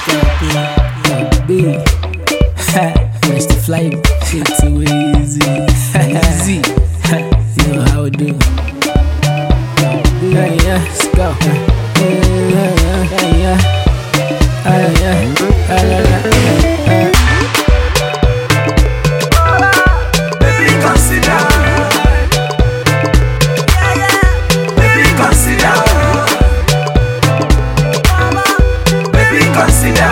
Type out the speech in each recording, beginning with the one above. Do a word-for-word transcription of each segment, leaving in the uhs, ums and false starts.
Scott B. Where's the flight? Shit too easy. Easy. You know how we do. Yeah, yeah, let's go. Yeah, yeah, yeah, yeah. Yeah, yeah, yeah, yeah. Baby, consider. Baby, consider. Baby, consider.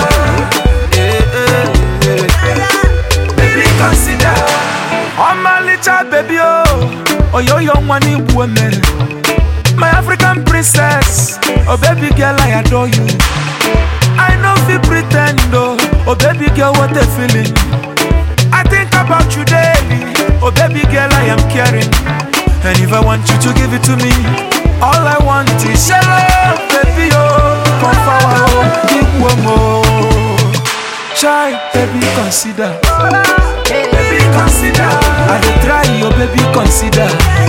Baby, consider. Oh my little baby, oh, oh yo young money woman, my African princess, oh baby girl I adore you. I know if you pretend, oh, oh baby girl what a feeling. I think about you daily, oh baby girl I am caring. And if I want you to give it to me, all I want is your love, baby oh. Come forward, oh, give one more. Try, baby consider. Baby consider. I dey try, oh baby consider.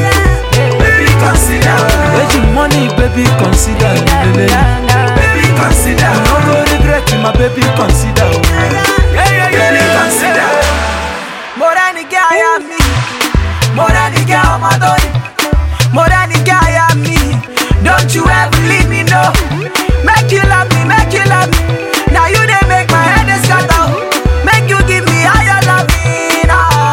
Baby consider. Age money, baby consider. Baby consider. No go regret my baby consider. Yeah, yeah, yeah. Baby consider. More than the guy I am me. More than the guy I'm adoring. More than the guy I am me. Don't you ever leave me, no. Make you love me, make you love me. Now you they make my head scatter. Make you give me all your loving.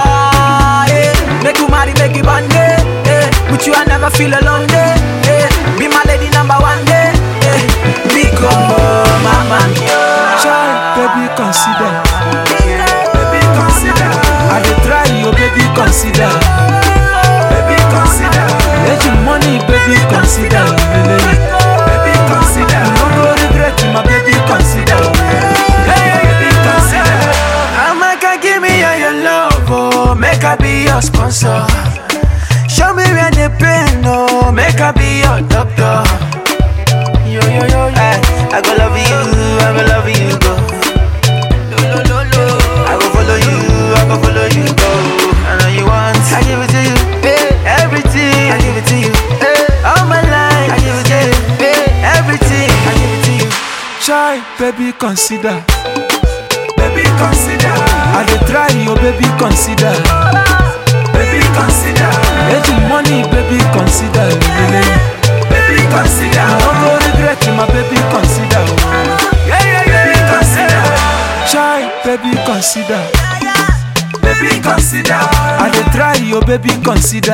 Ah, yeah. Make you marry, make you bond, eh. With you I never feel alone, eh. Be my lady number one, eh. Big oh, mama mia. Try, baby consider. Baby consider. I dey try, oh baby consider. Baby consider. Let your money, baby consider. Baby consider. No go regret my baby consider. Baby consider. Amaka, give me all your love, oh. Make I be your sponsor. Show me where the pain, oh. Make I be your doctor. Yo, yo, yo, yo. I, I go love you, I go love you, go. Lo, lo, lo, lo. I go follow you, I go follow you, go. I know you want, I give it to you, hey. Everything, I give it to you, hey. All my life, I give it to you, hey. Everything, I give it to you. Try, baby consider. Baby consider. I dey try, oh baby consider. Baby consider. Age money, baby consider. Baby consider. No go regret my baby consider. Yeah, yeah, yeah. Baby consider. Try, baby consider. Baby consider. I dey try, oh baby consider.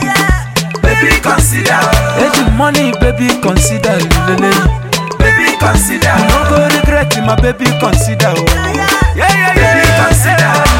Baby consider. Age money, baby consider. Baby consider. No go regret my baby consider. Yeah, yeah, yeah. Baby consider.